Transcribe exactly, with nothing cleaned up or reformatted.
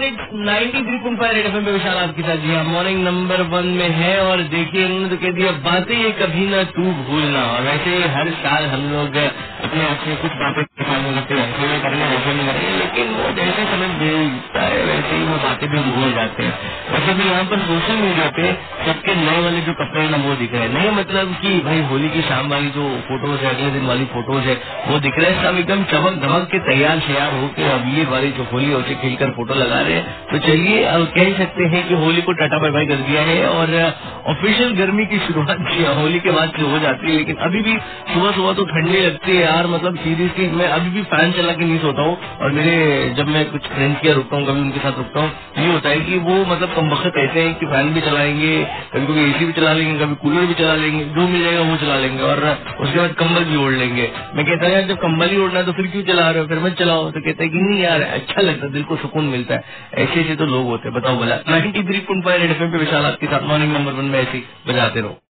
Ninety three point five red F M पे विशाल आपके साथ। जी हाँ, मॉर्निंग नंबर वन में है। और देखिए उन्होंने तो कह दिया बातें ये कभी ना तू भूलना। और वैसे हर साल हम लोग अपने आप से कुछ बातें करते हैं करने वैसे नहीं करते, लेकिन वो जैसे समय बीतता है वैसे ही वो बातें भी भूल जाते हैं। वैसे भी यहाँ पर सोशल मीडिया पे सबके नए वाले जो कपड़े ना वो दिख रहे हैं। नहीं मतलब कि भाई होली की शाम वाली जो फोटोज है, अगले दिन वाली फोटोज है वो दिख रहे हैं। सब एकदम चमक धमक के तैयार श्यार होकर अब ये वाली जो होली होती खेलकर फोटो लगा रहे हैं। तो चलिए अब कह सकते हैं कि होली को टाटा बाय बाय कर दिया है और ऑफिशियल गर्मी की शुरुआत होली के बाद से हो जाती है। लेकिन अभी भी सुबह सुबह तो ठंडी लगती है यार, मतलब सीरियसली मैं अभी भी फैन चला के नहीं सोता हूँ। और मेरे जब मैं कुछ फ्रेंड्स के रुकता हूँ, कभी उनके साथ रुकता हूँ, ये होता है कि वो मतलब कम वक्त ऐसे हैं कि फैन भी चलाएंगे, कभी कभी एसी भी चला लेंगे, कभी कूलर भी चला लेंगे, जो मिल जाएगा वो चला लेंगे और उसके बाद कंबल भी ओढ़ लेंगे। मैं कहता हूँ यार जब कंबल ही ओढ़ना है तो फिर क्यों चला रहे हो, फिर मत चलाओ। तो कहते हैं कि नहीं यार अच्छा लगता है, दिल को सुकून मिलता है। ऐसे ऐसे तो लोग होते हैं, बताओ भला। Ninety three point five red F M पे विशाल आपके साथ मॉर्निंग नंबर वन में ऐसे बजाते रहो।